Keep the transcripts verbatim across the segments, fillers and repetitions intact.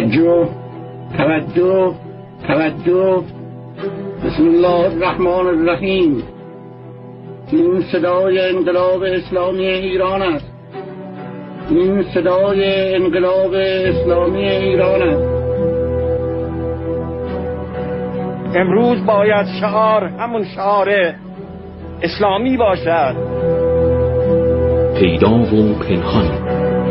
توجه توجه توجه. بسم الله الرحمن الرحیم. این صدای انقلاب اسلامی ایران است. این صدای انقلاب اسلامی ایران است. امروز باید شعار همون شعار اسلامی باشد. پیدا و پنهان.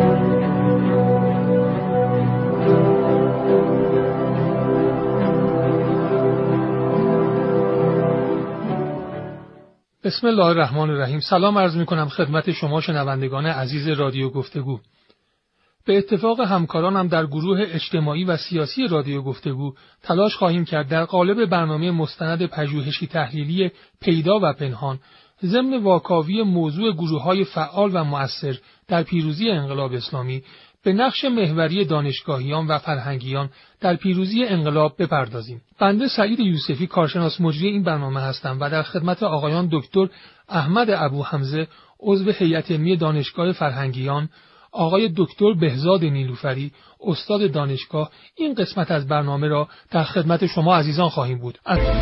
بسم الله الرحمن الرحیم. سلام عرض می کنم خدمت شما شنوندگان عزیز رادیو گفتگو. به اتفاق همکارانم در گروه اجتماعی و سیاسی رادیو گفتگو تلاش خواهیم کرد در قالب برنامه مستند پژوهشی تحلیلی پیدا و پنهان ضمن واکاوی موضوع گروه‌های فعال و مؤثر در پیروزی انقلاب اسلامی به نقش محوری دانشگاهیان و فرهنگیان در پیروزی انقلاب بپردازیم. بنده سعید یوسفی کارشناس مجری این برنامه هستم و در خدمت آقایان دکتر احمد ابوحمزه عضو هیئت علمی دانشگاه فرهنگیان، آقای دکتر بهزاد نیلوفری استاد دانشگاه این قسمت از برنامه را در خدمت شما عزیزان خواهیم بود.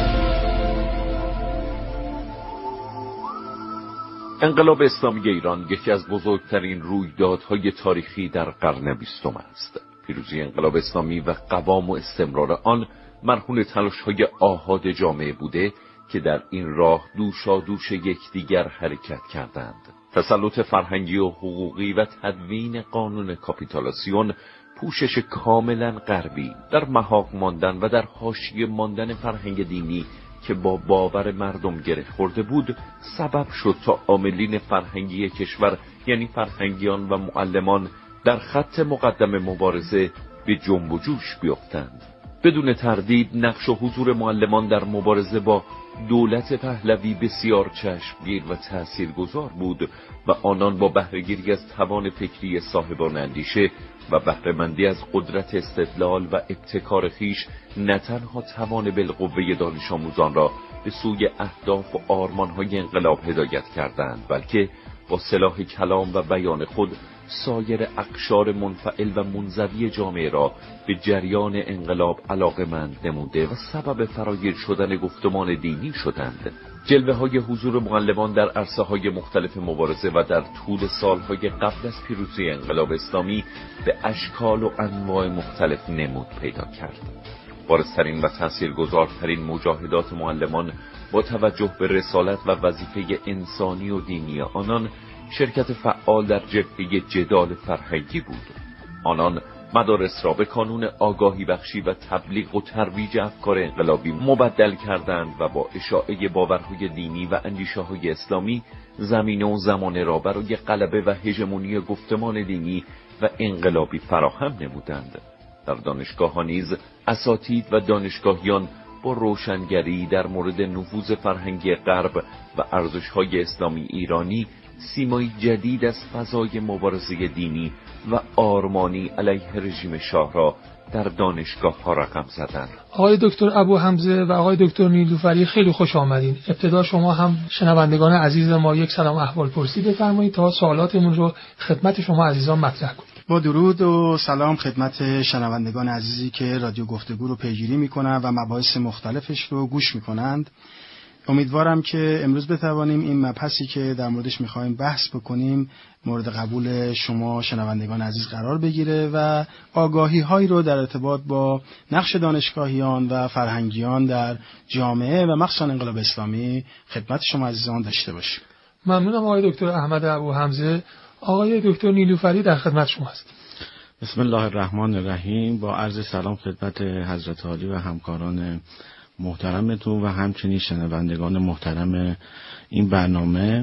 انقلاب اسلامی ایران یکی از بزرگترین رویدادهای تاریخی در قرن بیستم است. پیروزی انقلاب اسلامی و قوام و استمرار آن مرهون تلاش‌های آحاد جامعه بوده که در این راه دوشا دوش یکدیگر حرکت کردند. تسلط فرهنگی و حقوقی و تدوین قانون کاپیتولاسیون، پوشش کاملا غربی در محاق ماندن و در حاشیه ماندن فرهنگ دینی که با باور مردم گره خورده بود سبب شد تا عاملین فرهنگی کشور یعنی فرهنگیان و معلمان در خط مقدم مبارزه به جنب و جوش بیفتند. بدون تردید نقش و حضور معلمان در مبارزه با دولت پهلوی بسیار چشمگیر و تاثیرگذار بود و آنان با بهره‌گیری از توان فکری صاحبان اندیشه و بهره‌مندی از قدرت استدلال و ابتکار خویش نه تنها توان بالقوه دانش آموزان را به سوی اهداف و آرمان‌های انقلاب هدایت کردند، بلکه با سلاح کلام و بیان خود سایر اقشار منفعل و منزوی جامعه را به جریان انقلاب علاقه‌مند نموده و سبب فراگیر شدن گفتمان دینی شدند. جلوه های حضور معلمان در عرصه‌های مختلف مبارزه و در طول سالهای قبل از پیروزی انقلاب اسلامی به اشکال و انواع مختلف نمود پیدا کرد. بارزترین و تاثیرگذارترین مجاهدات معلمان با توجه به رسالت و وظیفه انسانی و دینی آنان شرکت فعال در جبهه جدال فرهنگی بود. آنان مدارس را به کانون آگاهی بخشی و تبلیغ و ترویج افکار انقلابی مبدل کردند و با اشاعه باورهای دینی و اندیشه‌های اسلامی زمینه و زمانه را برای غلبه و هژمونی گفتمان دینی و انقلابی فراهم نمودند. در دانشگاه‌ها نیز اساتید و دانشگاهیان با روشنگری در مورد نفوذ فرهنگی غرب و ارزش‌های اسلامی ایرانی سیمایی جدید از فضای مبارزه دینی و آرمانی علیه رژیم شاه را در دانشگاه ها رقم زدند. آقای دکتر ابوحمزه و آقای دکتر نیلوفری خیلی خوش آمدین. ابتدا شما هم شنوندگان عزیز ما یک سلام احوال پرسی بفرمایید تا سوالاتمون رو خدمت شما عزیزان مطرح کنیم. با درود و سلام خدمت شنوندگان عزیزی که رادیو گفتگو رو پیگیری میکنن و مباحث مختلفش رو گوش میکنند. امیدوارم که امروز بتوانیم این مبحثی که در موردش میخوایم بحث بکنیم مورد قبول شما شنوندگان عزیز قرار بگیره و آگاهی هایی رو در ارتباط با نقش دانشگاهیان و فرهنگیان در جامعه و مخصوصا انقلاب اسلامی خدمت شما عزیزان داشته باشیم. ممنونم آقای دکتر احمد ابوحمزه. آقای دکتر نیلوفری در خدمت شما هست. بسم الله الرحمن الرحیم. با عرض سلام خدمت حضرت عالی و همکاران محترمتون و همچنین شنوندگان محترم این برنامه.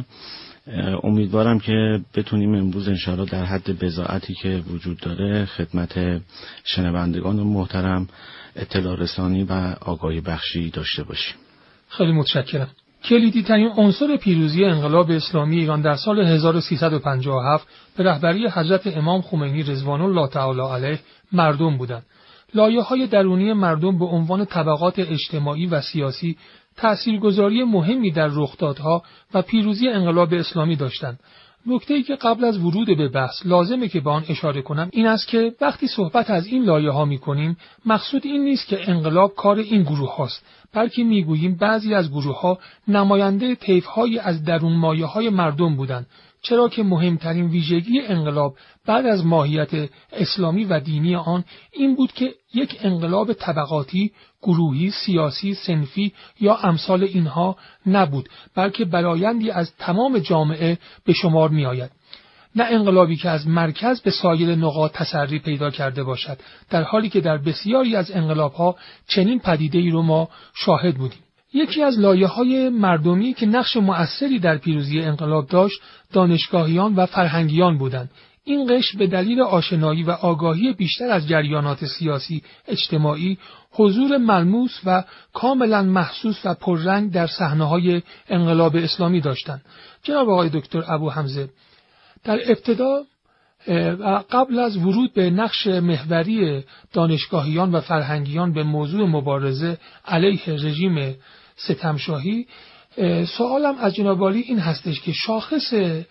امیدوارم که بتونیم امروز انشاءالله در حد بضاعتی که وجود داره خدمت شنوندگان محترم اطلاع رسانی و آگاهی بخشی داشته باشیم. خیلی متشکرم. کلیدی ترین عنصر پیروزی انقلاب اسلامی ایران در سال هزار و سیصد و پنجاه و هفت به رهبری حضرت امام خمینی رضوان الله تعالی علیه مردم بودند. لایه‌های درونی مردم به عنوان طبقات اجتماعی و سیاسی تأثیرگذاری مهمی در رخدادها و پیروزی انقلاب اسلامی داشتند. نکته‌ای که قبل از ورود به بحث لازمه که به آن اشاره کنم این است که وقتی صحبت از این لایه‌ها می‌کنیم مقصود این نیست که انقلاب کار این گروه هاست، بلکه می‌گوییم بعضی از گروه‌ها نماینده طیف‌های از درون مایه‌های مردم بودند، چرا که مهمترین ویژگی انقلاب بعد از ماهیت اسلامی و دینی آن این بود که یک انقلاب طبقاتی، گروهی، سیاسی، صنفی یا امثال اینها نبود، بلکه برآیندی از تمام جامعه به شمار می آید. نه انقلابی که از مرکز به سایر نقاط تسری پیدا کرده باشد، در حالی که در بسیاری از انقلاب‌ها چنین پدیده‌ای رو ما شاهد بودیم. یکی از لایه‌های مردمی که نقش مؤثری در پیروزی انقلاب داشت، دانشگاهیان و فرهنگیان بودند. این قشر به دلیل آشنایی و آگاهی بیشتر از جریانات سیاسی اجتماعی، حضور ملموس و کاملا محسوس و پررنگ در صحنه‌های انقلاب اسلامی داشتند. جناب آقای دکتر ابو حمزه، در ابتدا و قبل از ورود به نقش محوری دانشگاهیان و فرهنگیان به موضوع مبارزه علیه رژیم ستمشاهی، سوالم از جناب عالی این هستش که شاخص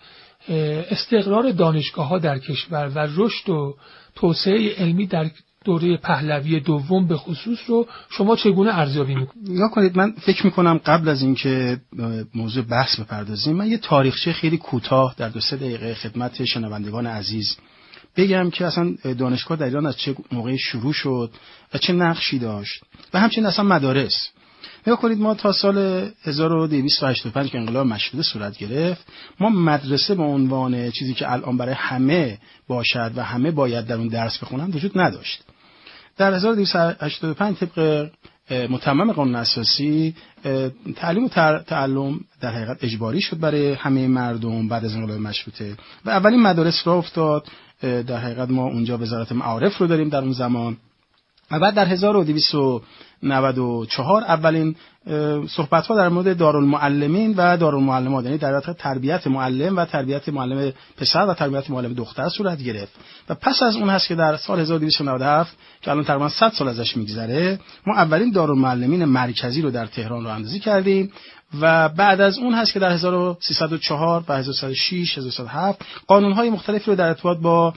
استقرار دانشگاه‌ها در کشور و رشد و توسعه علمی در دوره پهلوی دوم به خصوص رو شما چگونه ارزیابی می‌کنید؟ نگاه کنید، من فکر می‌کنم قبل از اینکه موضوع بحث بپردازیم من یه تاریخچه خیلی کوتاه در دو سه دقیقه خدمت شنوندگان عزیز بگم که اصلا دانشگاه در ایران از چه موقعی شروع شد و چه نقشی داشت و همچنین اصلا مدارس. نگاه کنید، ما تا سال هزار و دویست و هشتاد و پنج که انقلاب مشروطه صورت گرفت، ما مدرسه به عنوان چیزی که الان برای همه باشد و همه باید در اون درس بخونن وجود نداشت. در هزار و دویست و هشتاد و پنج طبق متمم قانون اساسی تعلیم و تعلم در حقیقت اجباری شد برای همه مردم بعد از انقلاب مشروطه و اولین مدارس راه افتاد. در حقیقت ما اونجا وزارت معارف رو داریم در اون زمان و بعد در هزار و دویست و نود و چهار اولین صحبت‌ها در مورد دارالمعلمین و دارالمعلمات، یعنی در واقع تربیت معلم و تربیت معلم پسر و تربیت معلم دختر صورت گرفت و پس از اون هست که در سال هزار و دویست و نود و هفت که الان تقریبا صد سال ازش میگذره ما اولین دارالمعلمین مرکزی رو در تهران راه‌اندازی کردیم و بعد از اون هست که در هزار و سیصد و چهار و هزار و سیصد و شش هزار و سیصد و هفت قانون‌های مختلفی رو در ارتباط با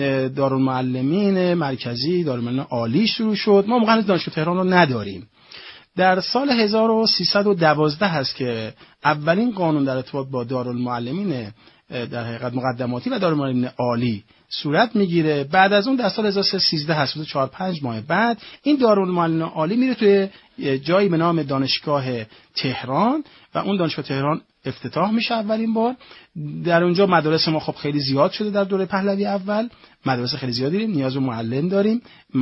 دارالمعلمین مرکزی، دارالمعلمین عالی شروع شد. ما موقع دانشگاه تهران رو نداریم. در سال هزار و سیصد و دوازده هست که اولین قانون در ارتباط با دارالمعلمین در حقیقت مقدماتی و دارالمعلمین عالی صورت میگیره. بعد از اون در سال هزار و سیصد و سیزده هست، چهار پنج ماه بعد این دارالمعلمین عالی میره توی جایی به نام دانشگاه تهران و اون دانشگاه تهران افتتاح میشه اولین بار. در اونجا مدارس ما خب خیلی زیاد شده در دوره پهلوی اول، مدارس خیلی زیادی داریم، نیاز به معلم داریم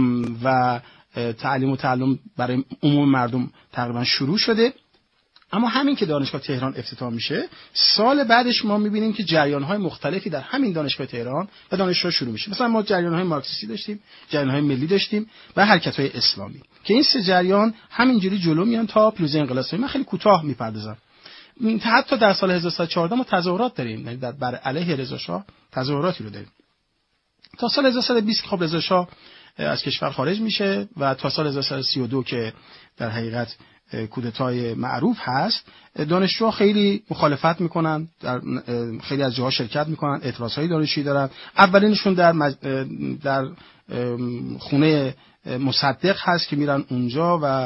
و تعلیم و تعلم برای عموم مردم تقریبا شروع شده. اما همین که دانشگاه تهران افتتاح میشه، سال بعدش ما میبینیم که جریان‌های مختلفی در همین دانشگاه تهران و دانشگاه شروع میشه. مثلا ما جریان‌های مارکسیستی داشتیم، جریان‌های ملی داشتیم و حرکت‌های اسلامی که این سه جریان همینجوری جلو میان تا پیروزی انقلاب اسلامی. من خیلی کوتاه میپردازم. حتی در سال هزار و سیصد و چهارده ما تظاهرات داریم، یعنی در بر علیه رضا شاه تظاهراتی رو داریم. تا سال هزار و سیصد و بیست خب رضا شاه از کشور خارج میشه و تا سال هزار و سیصد و سی و دو که در حقیقت کودتای معروف هست، دانشجوها خیلی مخالفت میکنن، در خیلی از جاها شرکت میکنن، اعتراضهای دانشجویی دارن. اولینشون در مج... در خونه مصدق هست که میرن اونجا و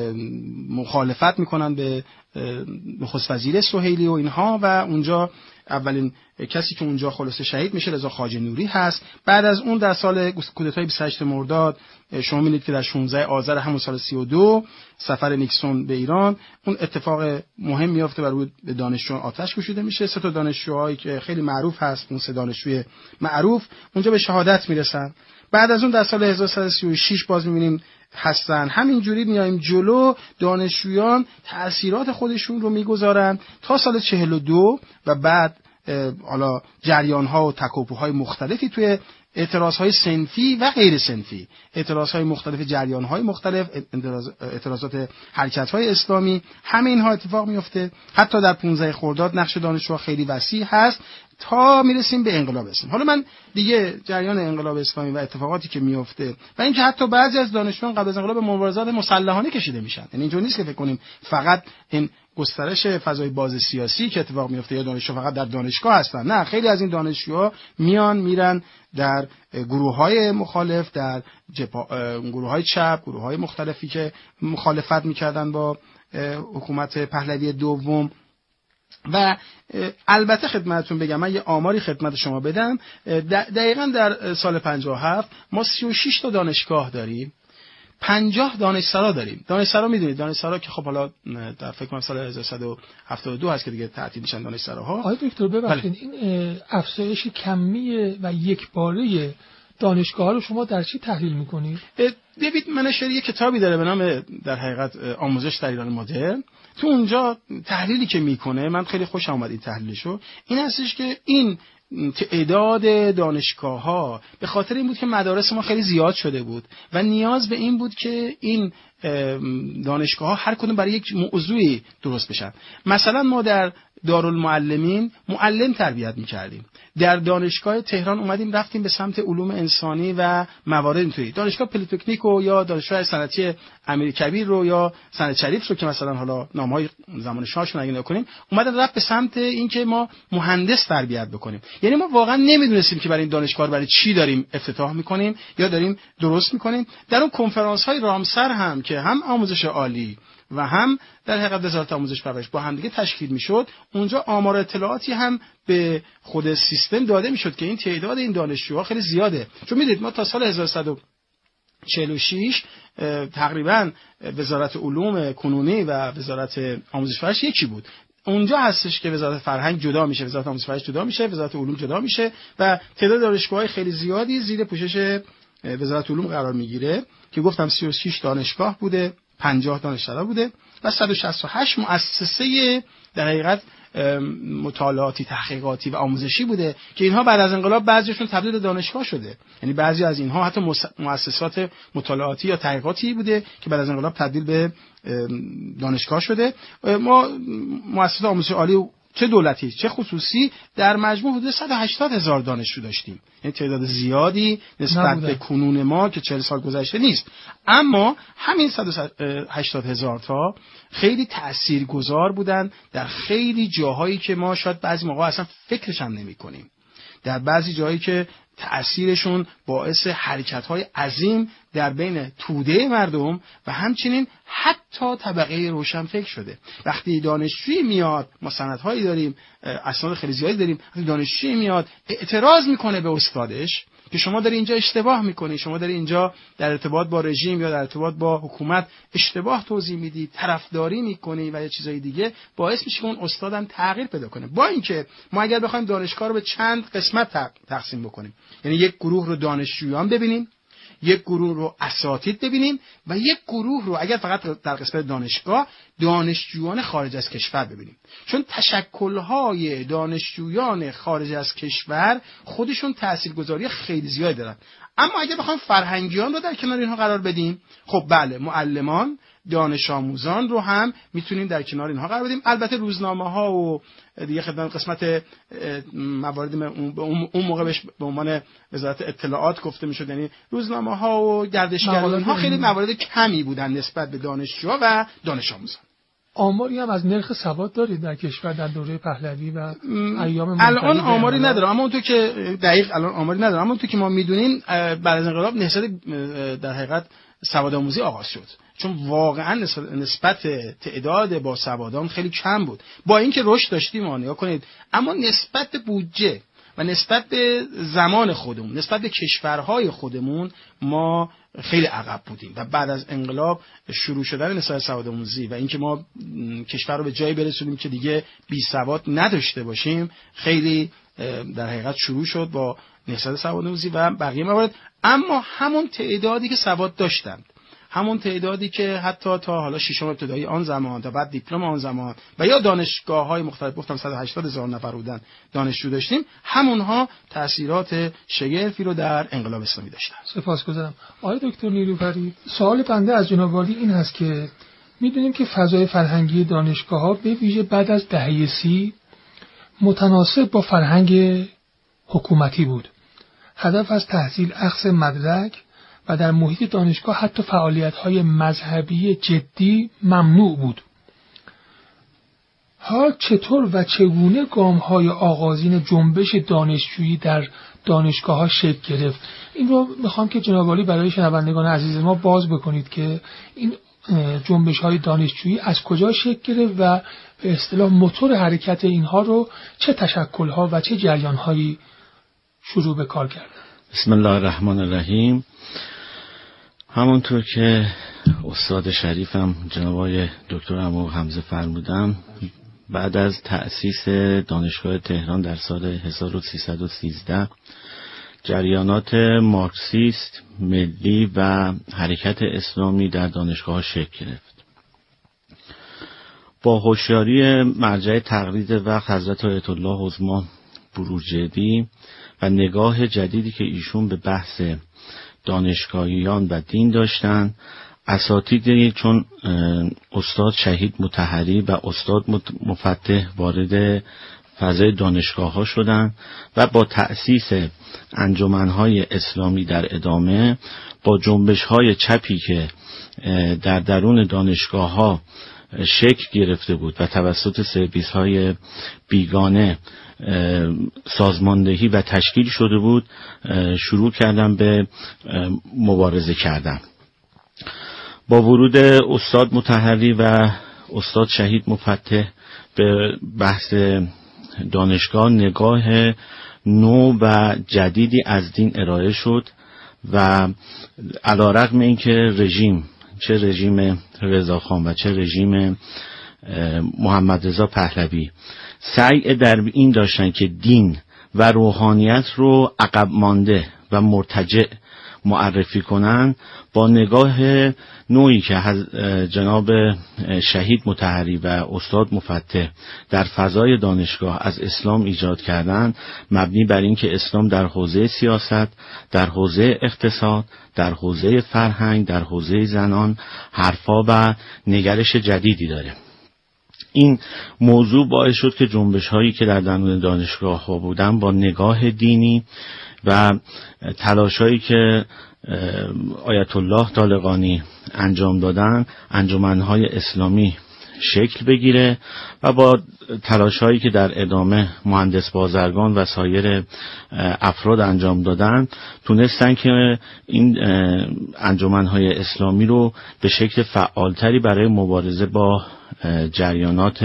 مخالفت میکنن به نخست وزیر سهیلی و اینها و اونجا اولین کسی که اونجا خلاصه شهید میشه رضا خواجه نوری هست. بعد از اون در سال کودتای بیست و هشتم مرداد شما می‌بینید که در شانزده آذر همون سال سی و دو سفر نیکسون به ایران اون اتفاق مهم میفته و روی دانشجویان آتش کشیده میشه. سه تا دانشجوهایی که خیلی معروف هست، اون سه دانشجوی معروف اونجا به شهادت میرسن. بعد از اون در سال هزار و سیصد و سی و شش باز می‌بینیم هستن. همینجوری میایم جلو، دانشجویان تأثیرات خودشون رو میگذارن تا سال چهل و دو و بعد حالا جریان‌ها و تکاپوهای مختلفی توی اعتراضهای صنفی و غیر صنفی، اعتراضهای مختلف، جریان‌های مختلف، اعتراضات حرکت‌های اسلامی، همه اینها اتفاق میفته. حتی در پانزده خرداد نقش دانشجوها خیلی وسیع هست تا میرسیم به انقلاب اسلامی. حالا من دیگه جریان انقلاب اسلامی و اتفاقاتی که میفته و اینکه حتی بعضی از دانشجویان قبل از انقلاب به مبارزات مسلحانه کشیده میشن، یعنی اینجوری نیست که فکر کنیم فقط این گسترش فضای باز سیاسی که اتفاق میفته یا دانشجو فقط در دانشگاه هستن. نه، خیلی از این دانشجوها میان میرن در گروه‌های مخالف، در گروه‌های چپ، گروه‌های مختلفی که مخالفت میکردن با حکومت پهلوی دوم. و البته خدمتتون بگم، من یه آماری خدمت شما بدم، دقیقاً در سال پنجاه و هفت ما سی و شش تا دانشگاه داریم، پنجاه دانشسرا داریم. دانشسرا میدونید دانشسرا که خب حالا در فکر کنم سال هزار و سیصد و هفتاد و دو هست که دیگه تعطیل میشن دانشسراها. آقای دکتر ببخشید، این افزایش کمی و یکباره دانشگاه‌ها رو شما در چی تحلیل می‌کنید؟ دیوید منشری یه کتابی داره به نام در حقیقت آموزش در ایران مدرن. تو اونجا تحلیلی که میکنه من خیلی خوشم اومد این تحلیلشو، این هستش که این تعداد دانشگاه‌ها به خاطر این بود که مدارس ما خیلی زیاد شده بود و نیاز به این بود که این دانشگاه‌ها هر کدوم برای یک موضوعی درست بشن. مثلا ما در دارالمعلمین معلم تربیت می‌کردیم. در دانشگاه تهران اومدیم رفتیم به سمت علوم انسانی و موارد اینطوری. دانشگاه پلی‌تکنیک و یا دانشگاه صنعتی امیرکبیر رو یا صنعت شریف رو که مثلا حالا نام‌های زمان شاهشون اگه نکنیم، اومدن رفت به سمت اینکه ما مهندس تربیت بکنیم. یعنی ما واقعا نمیدونستیم که برای این دانشگاه برای چی داریم افتتاح می‌کنیم یا داریم درست می‌کنیم. در اون کنفرانس‌های رامسر هم که هم آموزش عالی و هم در حقیقت وزارت آموزش پرورش با هم دیگه تشکیل میشد، اونجا آمار اطلاعاتی هم به خود سیستم داده میشد که این تعداد این دانشجوها خیلی زیاده. چون میدونید ما تا سال هزار و سیصد و چهل و شش تقریبا وزارت علوم کنونی و وزارت آموزش پرورش یکی بود. اونجا هستش که وزارت فرهنگ جدا میشه، وزارت آموزش پرورش جدا میشه، وزارت علوم جدا میشه و تعداد دانشگاه‌های خیلی زیادی زیر پوشش وزارت علوم قرار میگیره که گفتم سی و شش دانشگاه بوده، پنجاه دانشسرا بوده و صد و شصت و هشت مؤسسه در حقیقت مطالعاتی، تحقیقاتی و آموزشی بوده که اینها بعد از انقلاب بعضیشون تبدیل به دانشگاه شده. یعنی بعضی از اینها حتی مؤسسات مطالعاتی یا تحقیقاتی بوده که بعد از انقلاب تبدیل به دانشگاه شده. ما مؤسسات آموزش عالی چه دولتی چه خصوصی در مجموع حدود صد و هشتاد هزار دانشجو داشتیم. یعنی تعداد زیادی نسبت به کنون ما که چهل سال گذشته نیست. اما همین صد و هشتاد هزار تا خیلی تاثیرگذار بودن در خیلی جاهایی که ما شاید بعضی موقع اصلا فکرش هم نمی‌کنیم. در بعضی جاهایی که تأثیرشون باعث حرکت‌های عظیم در بین توده مردم و همچنین حتی طبقه روشنفکر شده. وقتی دانشجویی میاد، ما سندهایی داریم، اسناد خیلی زیادی داریم، وقتی دانشجویی میاد اعتراض میکنه به استادش که شما داری اینجا اشتباه میکنی، شما داری اینجا در ارتباط با رژیم یا در ارتباط با حکومت اشتباه توضیح میدی، طرفداری میکنی و یا چیزای دیگه، باعث میشه که اون استادم تغییر پیدا کنه. با اینکه ما اگر بخوایم دانشگاه رو به چند قسمت تقسیم بکنیم، یعنی یک گروه رو دانشجویان ببینیم، یک گروه رو اساتید ببینیم و یک گروه رو اگر فقط در قسمت دانشگاه دانشجویان خارج از کشور ببینیم، چون تشکل‌های دانشجویان خارج از کشور خودشون تاثیرگذاری خیلی زیادی دارن. اما اگر بخوایم فرهنگیان رو در کنار اینها قرار بدیم، خب بله، معلمان، دانش آموزان رو هم میتونیم در کنار اینها قرار بدیم. البته روزنامه‌ها و دیگه خدمت قسمت موارد اون موقع بهش به عنوان وزارت اطلاعات گفته میشد، یعنی روزنامه‌ها و گردشگران اینها خیلی موارد کمی بودن نسبت به دانشجوها و دانش آموزان. آماری هم از نرخ سواد دارید در کشور در دوره پهلوی و ایام منتهی؟ الان آماری ندارم، اما اونطور که دقیق الان آماری ندارم، اما اونطور که ما میدونیم بعد از انقلاب نهضت در حقیقت سواد آموزی آغاز شد، چون واقعا نسبت تعداد با سوادان خیلی کم بود. با اینکه رشد داشتیم ما نگاه کنید، اما نسبت به بودجه و نسبت به زمان خودمون، نسبت به کشورهای خودمون ما خیلی عقب بودیم و بعد از انقلاب شروع شدن نسبت سواد آموزی و اینکه ما کشور رو به جایی برسونیم که دیگه بی سواد نداشته باشیم خیلی در حقیقت شروع شد با نهضت سواد آموزی و بقیه موارد. اما همون تعدادی که سواد داشتند، همون تعدادی که حتی تا حالا ششم ابتدایی آن زمان تا بعد دیپلم آن زمان و یا دانشگاه‌های مختلف، گفتم صد و هشتاد هزار نفر بودن دانشجو داشتیم، همونها تأثیرات شگرفی رو در انقلاب اسلامی داشتن. سپاسگزارم. آقای دکتر نیلوفری، سوال بنده از جناب عالی این هست که می‌دونیم که فضای فرهنگی دانشگاه‌ها به ویژه بعد از دهه سی متناسب با فرهنگ حکومتی بود. هدف از تحصیل اخذ مدرک و در محیط دانشگاه حتی فعالیت‌های مذهبی جدی ممنوع بود. حال چطور و چگونه گام‌های آغازین جنبش دانشجویی در دانشگاه‌ها شکل گرفت؟ این رو میخوام که جناب عالی برای شنوندگان عزیز ما باز بکنید که این جنبش‌های دانشجویی از کجا شکل گرفت و به اصطلاح موتور حرکت اینها رو چه تشکل‌ها و چه جریان‌هایی شروع به کار کردن. بسم الله الرحمن الرحیم. همونطور که استاد شریفم جناب آقای دکتر عمو حمزه فرمودن، بعد از تأسیس دانشگاه تهران در سال هزار و سیصد و سیزده جریانات مارکسیست، ملی و حرکت اسلامی در دانشگاه شکل گرفت. با هوشیاری مرجع تقلید وقت حضرت آیت الله عظما بروجردی و نگاه جدیدی که ایشون به بحث دانشگاهیان و دین داشتن، اساتیدی چون استاد شهید مطهری و استاد مفتح وارد فضای دانشگاه ها شدن و با تأسیس انجمنهای اسلامی در ادامه با جنبش های چپی که در درون دانشگاه ها شکل گرفته بود و توسط سرویس های بیگانه سازماندهی و تشکیل شده بود، شروع کردن به مبارزه کردن. با ورود استاد مطهری و استاد شهید مفتح به بحث دانشگاه، نگاه نو و جدیدی از دین ارائه شد و علیرغم اینکه رژیم، چه رژیم رضاخان و چه رژیم محمد رضا پهلوی، سعی در این داشتن که دین و روحانیت رو عقب مانده و مرتجع معرفی کنن، با نگاه نوعی که جناب شهید مطهری و استاد مفتح در فضای دانشگاه از اسلام ایجاد کردن، مبنی بر این که اسلام در حوزه سیاست، در حوزه اقتصاد، در حوزه فرهنگ، در حوزه زنان حرفا و نگرش جدیدی داره. این موضوع باعث شد که جنبش هایی که در درون دانشگاه ها بودن با نگاه دینی و تلاش هایی که آیت الله طالقانی انجام دادن، انجمنهای اسلامی شکل بگیره و با تلاش هایی که در ادامه مهندس بازرگان و سایر افراد انجام دادن، تونستن که این انجمنهای اسلامی رو به شکل فعالتری برای مبارزه با جریانات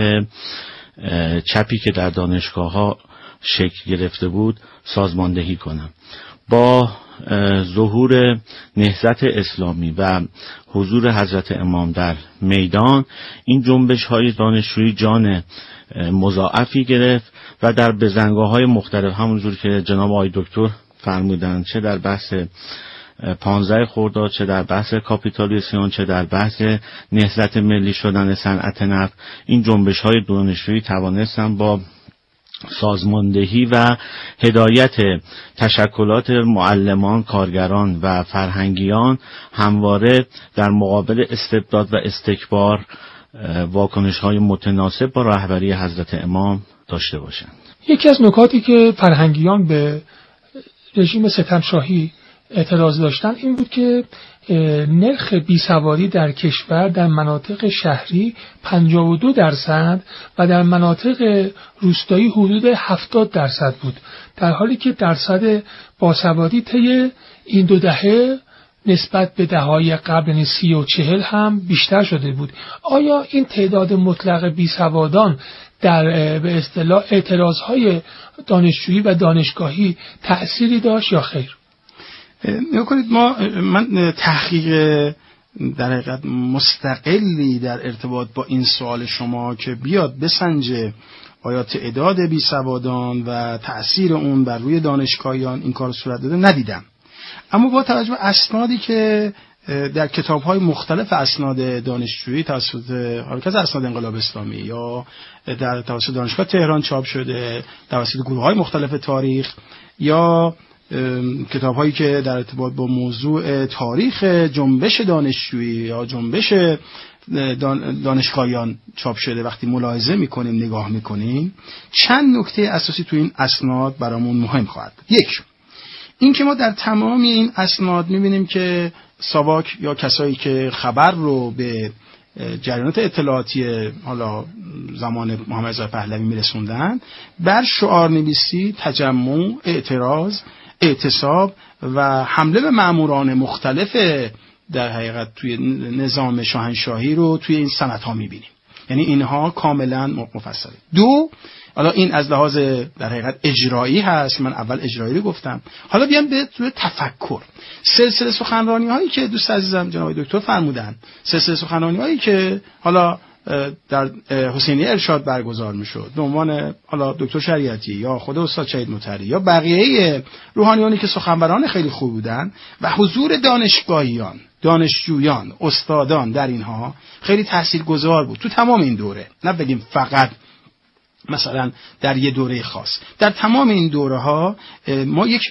چپی که در دانشگاه ها شکل گرفته بود سازماندهی کنن. با ظهور نهضت اسلامی و حضور حضرت امام در میدان، این جنبش های دانشجویی جان مضاعفی گرفت و در بزنگاه‌های مختلف، همونجور که جناب آقای دکتر فرمودن، چه در بحث پانزده خرداد، چه در بحث کاپیتالیسم، چه در بحث نهضت ملی شدن صنعت نفت، این جنبش های دانشجویی توانستن با سازماندهی و هدایت تشکلات معلمان، کارگران و فرهنگیان همواره در مقابل استبداد و استکبار واکنش‌های متناسب با رهبری حضرت امام داشته باشند. یکی از نکاتی که فرهنگیان به رژیم ستمشاهی اعتراض داشتن این بود که نرخ بیسوادی در کشور در مناطق شهری پنجاه و دو درصد و در مناطق روستایی حدود هفتاد درصد بود، در حالی که درصد باسوادی طی این دو دهه نسبت به دهه‌های قبل، یعنی سی و چهل هم بیشتر شده بود. آیا این تعداد مطلق بیسوادان در به اصطلاح اعتراضهای دانشجویی و دانشگاهی تأثیری داشت یا خیر؟ نگاه کنید، ما من تحقیق در حقیقت مستقلی در ارتباط با این سوال شما که بیاد بسنجه آیا تعداد بیسوادان و تأثیر اون بر روی دانشگاهیان این کار صورت داده ندیدم. اما با توجه به اسنادی که در کتاب‌های مختلف اسناد دانشجویی توسط حرکت اسناد انقلاب اسلامی یا در توسط دانشگاه تهران چاپ شده، توسط گروه‌های مختلف تاریخ یا کتاب‌هایی که در ارتباط با موضوع تاریخ جنبش دانشجویی یا جنبش دانشگاهیان چاپ شده، وقتی ملاحظه می‌کنیم، نگاه می‌کنیم، چند نکته اساسی تو این اسناد برامون مهم خواهد. یک، این که ما در تمام این اسناد می‌بینیم که ساواک یا کسایی که خبر رو به جریانات اطلاعاتی حالا زمان محمد رضا پهلوی میرسوندن، بر شعار نویسی، تجمع، اعتراض، اعتصاب و حمله به ماموران مختلف در حقیقت توی نظام شاهنشاهی رو توی این سندها میبینیم. یعنی اینها کاملا مفصله. دو، حالا این از لحاظ در حقیقت اجرایی هست، من اول اجرایی رو گفتم. حالا بیام به توی تفکر. سلسله سخنرانی هایی که دوست عزیزم جناب دکتر فرمودن، سلسله سخنرانی هایی که حالا در حسینیه ارشاد برگزار میشد به عنوان حالا دکتر شریعتی یا خود استاد شهید مطهری یا بقیه روحانیانی که سخنوران خیلی خوب بودن و حضور دانشگاهیان، دانشجویان، استادان در اینها خیلی تاثیرگذار بود تو تمام این دوره. نه بگیم فقط مثلا در یه دوره خاص، در تمام این دوره ها ما یک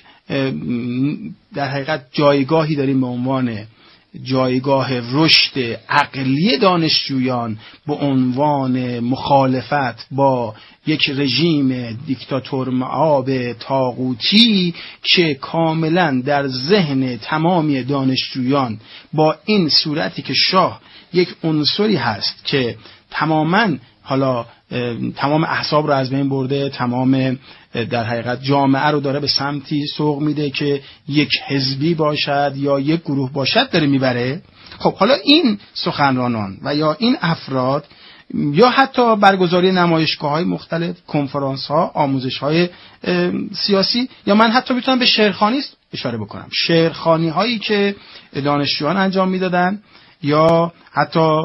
در حقیقت جایگاهی داریم به عنوان جایگاه رشد عقلی دانشجویان به عنوان مخالفت با یک رژیم دیکتاتور معاب طاغوتی که کاملا در ذهن تمامی دانشجویان با این صورتی که شاه یک عنصری هست که تماما حالا تمام احزاب رو از بین برده، تمام در حقیقت جامعه رو داره به سمتی سوق میده که یک حزبی باشد یا یک گروه باشد داره میبره. خب حالا این سخنرانان و یا این افراد یا حتی برگزاری نمایشگاه‌های مختلف، کنفرانس‌ها، آموزش‌های سیاسی، یا من حتی میتونم به شعرخوانی اشاره بکنم، شعرخوانی‌هایی که دانشجویان انجام میدادن یا حتی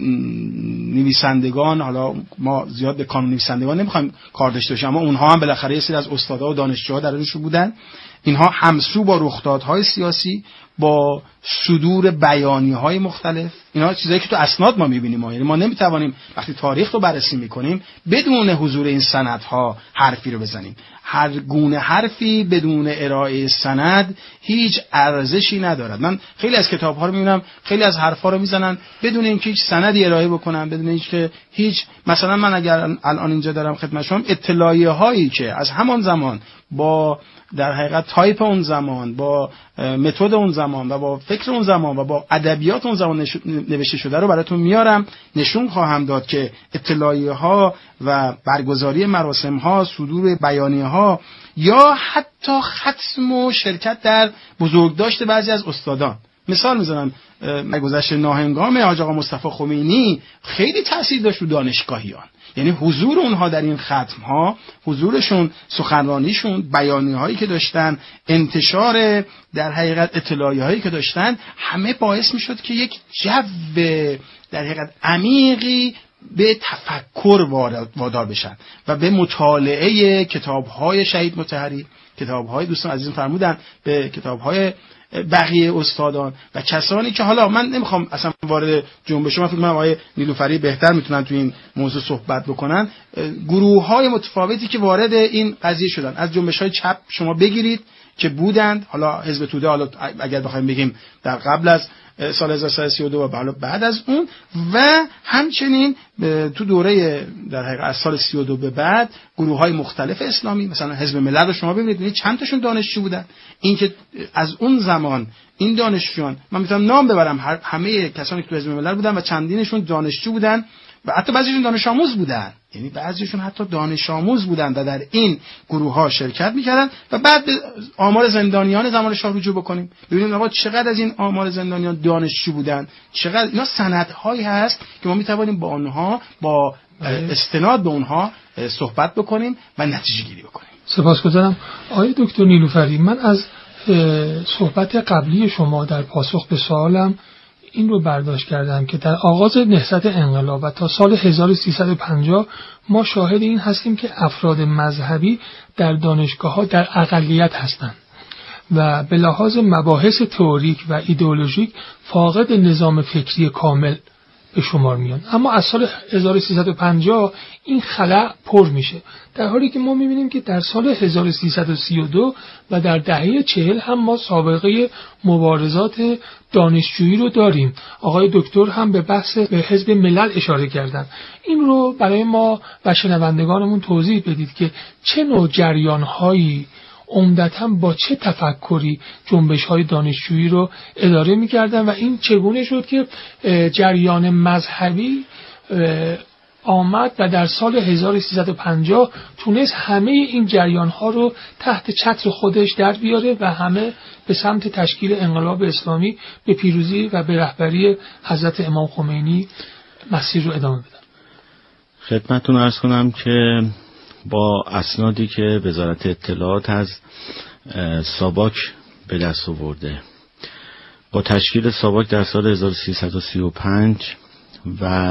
نویسندگان. حالا ما زیاد به کانون نویسندگان نمیخوایم کار داشته باشیم، اما اونها هم بالاخره یه سری از استادا و دانشجوها درونشون بودن. اینها همسو با رخدادهای سیاسی، با صدور بیانیه‌های مختلف، اینا چیزایی که تو اسناد ما می‌بینیم. ما یعنی ما نمی‌توانیم وقتی تاریخ رو بررسی می‌کنیم بدون حضور این سندها حرفی رو بزنیم. هر گونه حرفی بدون ارائه سند هیچ ارزشی ندارد. من خیلی از کتاب‌ها رو می‌بینم، خیلی از حرفا رو می‌زنن بدون اینکه هیچ سندی ارائه بکنن، بدون اینکه هیچ، مثلا من اگر الان اینجا دارم خدمت شما اطلاعیه‌هایی که از همان زمان با در حقیقت تایپ اون زمان، با متد اون زمان و با فکر اون زمان و با ادبیات اون زمان نوشته شده رو براتون میارم، نشون خواهم داد که اطلاعیه ها و برگزاری مراسم ها، صدور بیانیه ها یا حتی ختم و شرکت در بزرگداشت بعضی از استادان. مثال میزنم، گذشت ناهنگام حاج آقا مصطفی خمینی خیلی تاثیر داشت رو دانشگاهیان. یعنی حضور اونها در این ختم ها، حضورشون، سخنرانیشون، بیانیه هایی که داشتن، انتشار در حقیقت اطلاعیه هایی که داشتن، همه باعث می شد که یک جو در حقیقت عمیقی به تفکر وادار بشن و به مطالعه کتاب های شهید مطهری، کتاب های دوستان عزیزم فرمودن، به کتاب های بقیه استادان و کسانی که حالا من نمیخوام اصلا وارد جنبش، من فکر می‌کنم آقای نیلوفری بهتر میتونن تو این موضوع صحبت بکنن، گروه‌های متفاوتی که وارد این قضیه شدن، از جنبش‌های چپ شما بگیرید که بودند، حالا حزب توده، حالا اگر بخوایم بگیم در قبل از سال هزار و سیصد و سی و دو و بعد از اون، و همچنین تو دوره در حقیقت از سال سی و دو به بعد گروه‌های مختلف اسلامی، مثلا حزب ملل رو شما ببینید چند تاشون دانشجو بودن. این که از اون زمان این دانشجویان، من میتونم نام ببرم، همه کسانی که تو حزب ملل بودن و چندینشون دانشجو بودن و حتی بعضیشون دانش آموز بودن، یعنی بعضیشون حتی دانش آموز بودن و در این گروه ها شرکت میکردن. و بعد به آمار زندانیان زمان شاه رجوع بکنیم، ببینیم آقا چقدر از این آمار زندانیان دانشجو بودن، چقدر اینا سندهایی هست که ما میتوانیم با اونها، با استناد به اونها صحبت بکنیم و نتیجه گیری بکنیم. سپاسگزارم آقای دکتر نیلوفری. من از صحبت قبلی شما در پاسخ به سوالم این رو برداشت کردم که در آغاز نهضت انقلاب و تا سال هزار و سیصد و پنجاه ما شاهد این هستیم که افراد مذهبی در دانشگاه‌ها در اقلیت هستند و به لحاظ مباحث تئوریک و ایدئولوژیک فاقد نظام فکری کامل به شمار میان. اما از سال هزار و سیصد و پنجاه این خلا پر میشه، در حالی که ما میبینیم که در سال هزار و سیصد و سی و دو و در دهه چهل هم ما سابقه مبارزات دانشجویی رو داریم. آقای دکتر هم به بحث به حزب ملل اشاره کردن. این رو برای ما و شنوندگانمون توضیح بدید که چه نوع جریان‌هایی عمدتاً با چه تفکری جنبش‌های دانشجویی رو اداره می‌کردن و این چگونه شد که جریان مذهبی آمد و در سال هزار و سیصد و پنجاه تونست همه این جریان‌ها رو تحت چتر خودش در بیاره و همه به سمت تشکیل انقلاب اسلامی به پیروزی و به رهبری حضرت امام خمینی مسیر رو ادامه بدن. خدمتتون عرض کنم که با اسنادی که وزارت اطلاعات از ساواک به دست آورده، با تشکیل ساواک در سال هزار و سیصد و سی و پنج و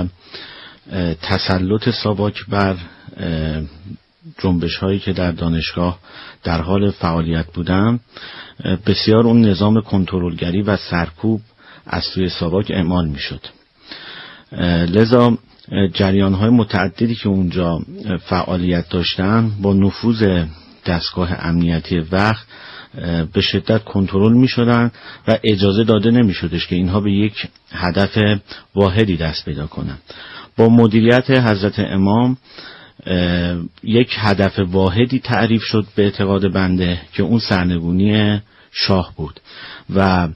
تسلط ساواک بر جنبش هایی که در دانشگاه در حال فعالیت بودن، بسیار اون نظام کنترلگری و سرکوب از سوی ساواک اعمال می شد. لذا جریان های متعددی که اونجا فعالیت داشتن با نفوذ دستگاه امنیتی وقت به شدت کنترل می شدن و اجازه داده نمی شدش که اینها به یک هدف واحدی دست پیدا کنن. با مدیریت حضرت امام یک هدف واحدی تعریف شد به اعتقاد بنده که اون سرنگونی شاه بود و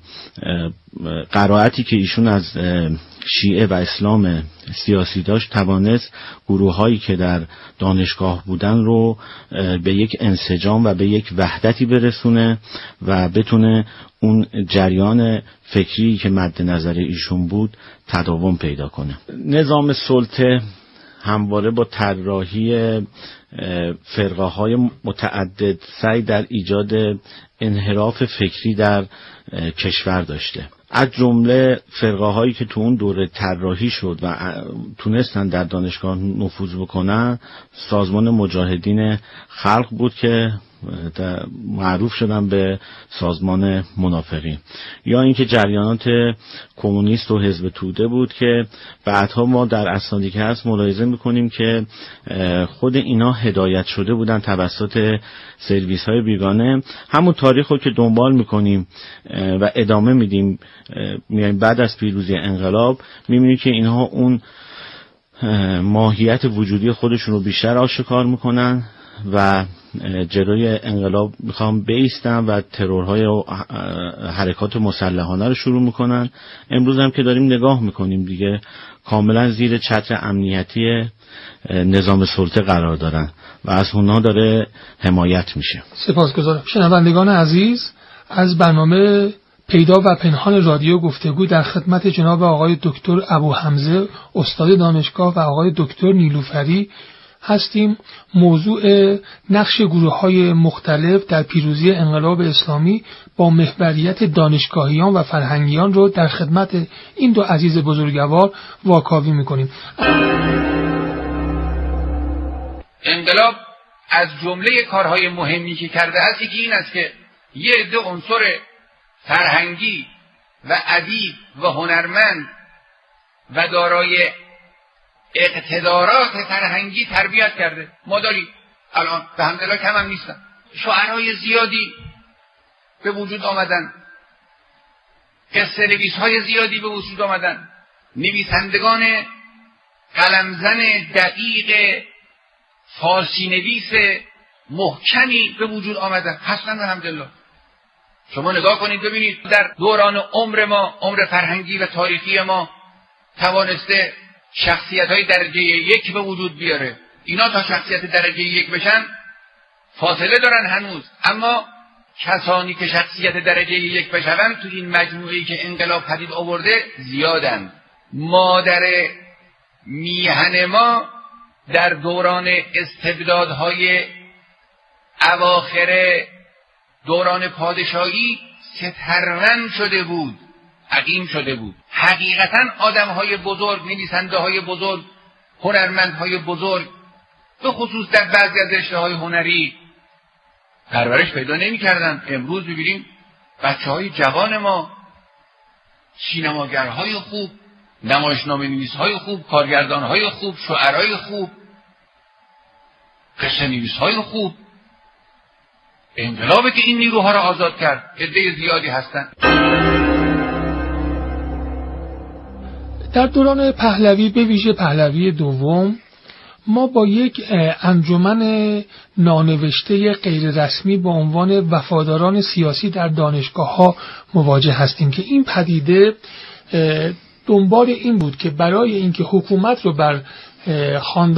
قرائتی که ایشون از شیعه و اسلام سیاسی داشت توانست گروه هایی که در دانشگاه بودن رو به یک انسجام و به یک وحدتی برسونه و بتونه اون جریان فکری که مد نظر ایشون بود تداوم پیدا کنه. نظام سلطه همواره با طراحی فرقه های متعدد سعی در ایجاد انحراف فکری در کشور داشته. از جمله فرقه هایی که تو اون دوره طراحی شد و تونستن در دانشگاه نفوذ بکنن سازمان مجاهدین خلق بود که معروف شدن به سازمان منافقین، یا اینکه جریانات کمونیست و حزب توده بود که بعدها ما در اسنادی که هست ملاحظه میکنیم که خود اینا هدایت شده بودن توسط سرویس های بیگانه. همون تاریخ رو که دنبال میکنیم و ادامه میدیم میایم بعد از پیروزی انقلاب میبینیم که اینها اون ماهیت وجودی خودشون رو بیشتر آشکار میکنن و جلوی انقلاب میخوام بایستن و ترورهای و حرکات مسلحانه رو شروع میکنن. امروز هم که داریم نگاه میکنیم دیگه کاملا زیر چتر امنیتی نظام سلطه قرار دارن و از اونها داره حمایت میشه. سپاسگزارم. شنوندگان عزیز، از برنامه پیدا و پنهان رادیو گفتگو در خدمت جناب آقای دکتر ابو حمزه استاد دانشگاه و آقای دکتر نیلوفری هستیم. موضوع نقش گروه‌های مختلف در پیروزی انقلاب اسلامی با محوریت دانشگاهیان و فرهنگیان رو در خدمت این دو عزیز بزرگوار واکاوی می‌کنیم. انقلاب از جمله کارهای مهمی که کرده است یکی این است که یه عده عنصر فرهنگی و ادیب و هنرمند و دارای اقتدارات فرهنگی تربیت کرده. ما داریم الان به حمدالله کم هم نیستن شاعرای زیادی به وجود آمدن، قصه نویس های زیادی به وجود آمدن، نویسندگان قلمزن دقیق فارسی نویس محکمی به وجود آمدن هستن به حمدالله. شما نگاه کنید ببینید در دوران عمر ما، عمر فرهنگی و تاریخی ما توانسته شخصیت های درجه یک به وجود بیاره. اینا تا شخصیت درجه یک بشن فاصله دارن هنوز، اما کسانی که شخصیت درجه یک بشن تو این مجموعه‌ای که انقلاب پدید آورده زیادن. مادر میهن ما در دوران استبدادهای اواخر دوران پادشاهی سترون شده بود، عقیم شده بود. حقیقتا آدم‌های بزرگ، نویسنده‌های بزرگ، هنرمندهای بزرگ به خصوص در بعضی از رشته‌های هنری پرورش پیدا نمی‌کردن. امروز ببینیم بچه‌های جوان ما سینماگرهای خوب، نمایشنامه‌نویس‌های خوب، کارگردان‌های خوب، شاعرای خوب، قصه‌نویس‌های خوب. انقلابی که این نیروها را آزاد کرد عده زیادی هستند. در دوران پهلوی به ویژه پهلوی دوم ما با یک انجمن نانوشته غیر رسمی با عنوان وفاداران سیاسی در دانشگاه ها مواجه هستیم که این پدیده دنبال این بود که برای اینکه حکومت رو بر خواندن